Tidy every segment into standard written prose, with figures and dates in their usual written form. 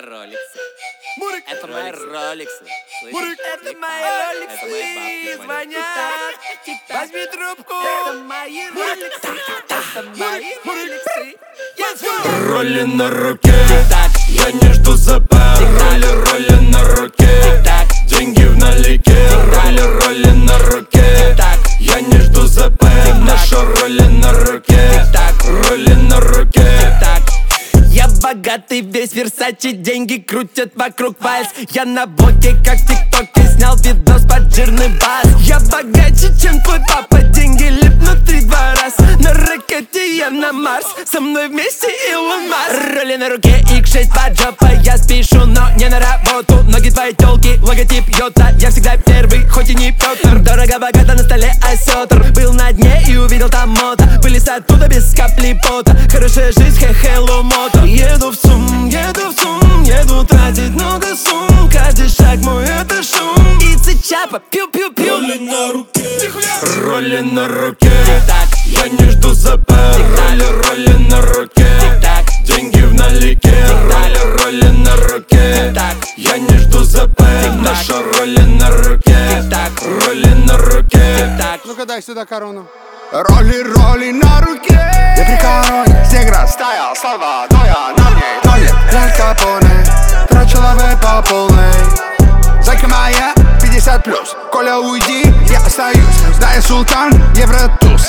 роликсы. Мурик, Это мои роликсы. Мурик, Это мои роликсы звонят. Возьми трубку. Это мои роликсы. Это мои роликсы. Роли на руке, я не жду ЗП. Роли на руке, деньги в налике. Роли на руке, я не жду ЗП. Наши роли на руке, роли на руке. Я богатый, весь Версачи, деньги крутят вокруг пальц. Я на блоке, как в ТикТоке, снял видос под жирный бас. Я богаче, чем твой папа, деньги липнут 3-2 раз. На ракете я на Марс, со мной вместе Илон Маск. Роли на руке, X6 под жопой, я спешу, но не на работу. Ноги твоей тёлки, логотип Йота, я всегда первый, хоть и не Пётр. Дорого-богато на столе осётр, был на дне и увидел там мото. Вылез оттуда без капли пота, хорошая жизнь, хе-хелло мото. Еду в ЦУМ, еду тратить много сумм. Каждый шаг мой это шум. Ица Чапа, пью-пью-пью. Роли на руке, роли на руке, я не жду ЗП. Роли на руке, деньги в налике. Роли на руке, я не жду ЗП. Наши роли на руке, роли на руке. Ну-ка дай сюда корону. Роли на руке. Я при короне, снег растаял, слова твоя на мне. Толик, Аль Капоне, трачу лавы по полной. Зайка моя, 50+, Коля, уйди, я остаюсь. Да, я султан, Евротуз.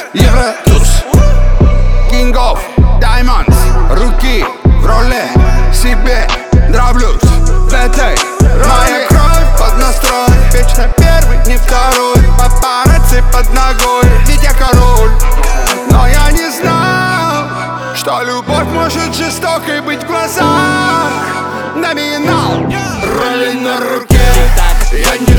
King of Diamonds, руки в роли, себе нравлюсь. В этой моя кровь под настрой. Вечно первый, не второй. Папарацци под ногой, ведь я король. Но я не знал, что любовь может жестокой быть в глазах. Номинал. Роли на руке, я не